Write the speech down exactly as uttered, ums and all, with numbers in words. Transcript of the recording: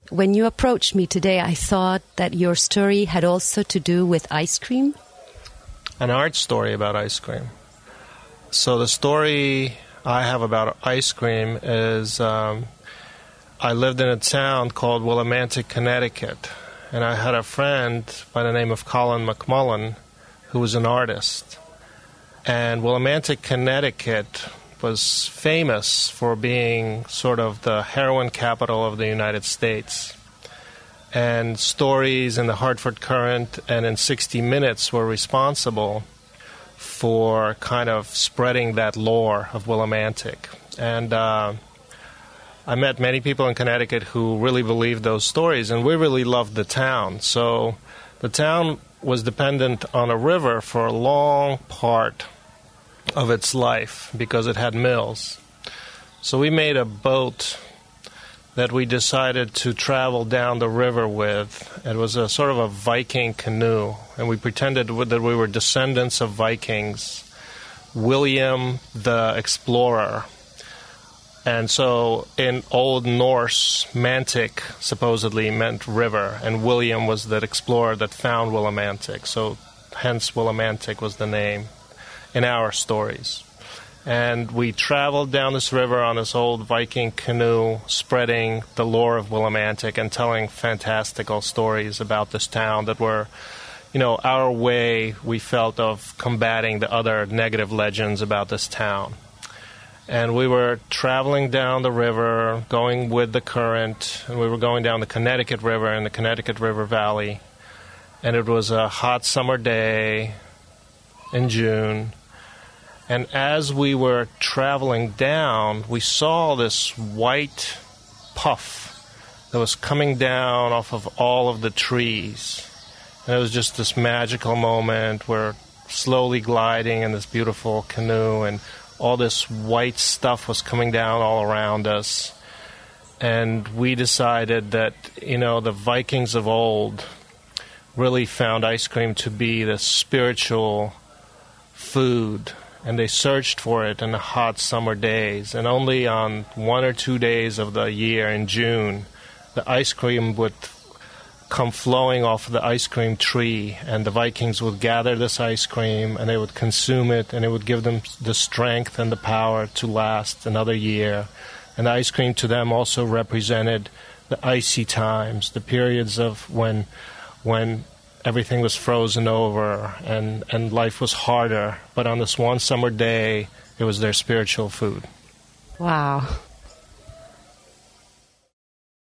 When you approached me today, I thought that your story had also to do with ice cream. An art story about ice cream. So the story I have about ice cream is um, I lived in a town called Willimantic, Connecticut, and I had a friend by the name of Colin McMullen who was an artist. And Willimantic, Connecticut was famous for being sort of the heroin capital of the United States. And stories in the Hartford Courant and in sixty minutes were responsible for kind of spreading that lore of Willimantic. And uh, I met many people in Connecticut who really believed those stories, and we really loved the town. So the town was dependent on a river for a long part of its life because it had mills. So we made a boat that we decided to travel down the river with. It was a sort of a Viking canoe, and we pretended that we were descendants of Vikings. William the Explorer. And so in Old Norse, Mantic supposedly meant river, and William was the explorer that found Willimantic. So hence Willimantic was the name in our stories. And we traveled down this river on this old Viking canoe, spreading the lore of Willimantic and telling fantastical stories about this town that were, you know, our way, we felt, of combating the other negative legends about this town. And we were traveling down the river, going with the current, and we were going down the Connecticut River in the Connecticut River Valley. And it was a hot summer day in June. And as we were traveling down, we saw this white puff that was coming down off of all of the trees. And it was just this magical moment. We're slowly gliding in this beautiful canoe, and all this white stuff was coming down all around us. And we decided that, you know, the Vikings of old really found ice cream to be the spiritual food. And they searched for it in the hot summer days. And only on one or two days of the year in June, the ice cream would come flowing off the ice cream tree, and the Vikings would gather this ice cream and they would consume it, and it would give them the strength and the power to last another year. And the ice cream to them also represented the icy times, the periods of when when everything was frozen over and, and life was harder. But on this one summer day, it was their spiritual food. Wow.